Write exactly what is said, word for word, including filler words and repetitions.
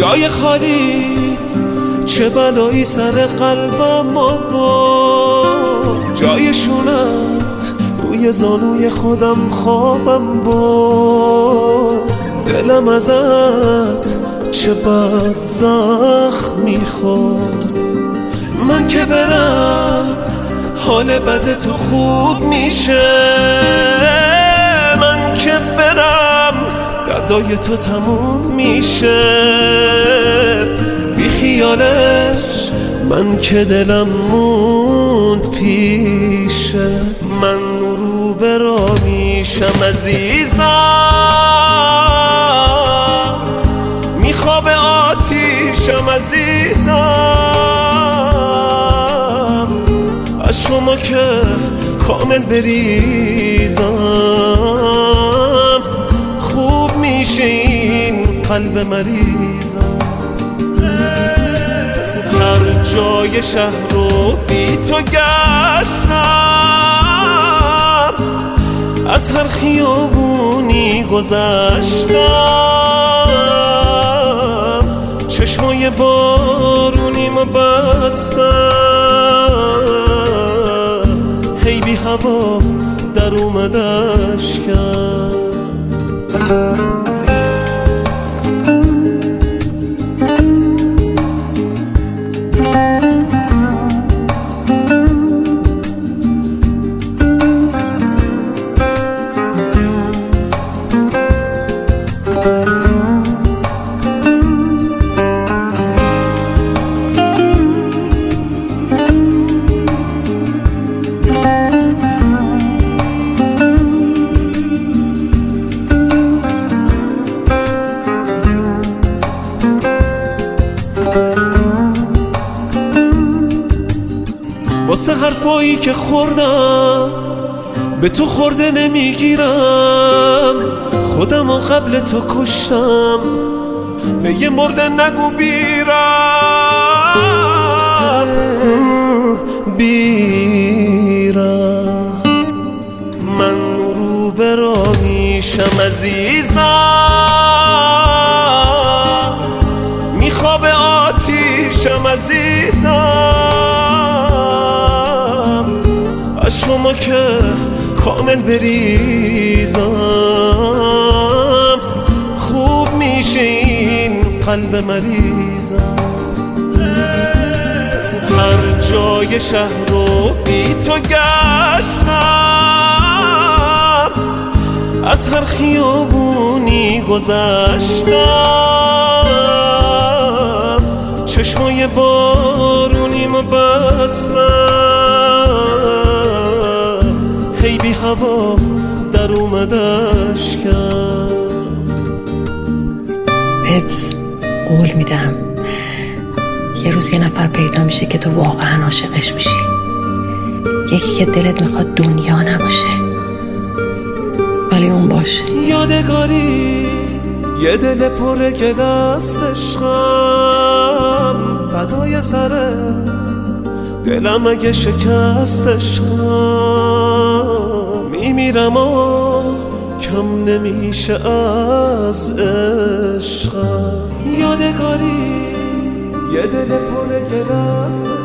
جای خالی چه بلایی سر قلبم آورد، جای شونت روی زانوی خودم خوابم بود. دلم ازت چه بد زخم میخورد. من که برم حال بد تو خوب میشه، من که برم دردای تو تموم میشه. بی خیالش من که دلم موند پیشه. من رو به راه میشم عزیزم، میخواب آتیشم عزیزم. عشقمو که کامل بریزم، خوب میشه این قلب مریضم. هر جای شهر رو بی تو گشتم، از هر خیابونی گذشتم. چشمای بارونیمو بستم، هی بی هوا در اومد اشکم. واسه حرفایی که خوردم به تو خورده نمیگیرم. خودم و قبل تو کشتم، به یه مرده نگو بیرم بیرم. من رو به راه میشم عزیزم، میخواب آتیشم عزیزم. عشقمو که کامل بریزم، خوب میشه این قلب مریضم. هر جای شهر رو بی تو گشتم، از هر خیابونی گذشتم. چشمای بارونیمو بستم، هی بی هوا در اومد اشکم. بهت قول میدم یه روز یه نفر پیدا میشه که تو واقعا عاشقش میشی، یکی که دلت میخواد دنیا نباشه ولی اون باشه. یادگاری یه دل پر گل است عشقم، فدای سرت دلم اگه شکست عشقم. میمیرم و کم نمیشه از عشقم. یادگاری یه دل پر گل است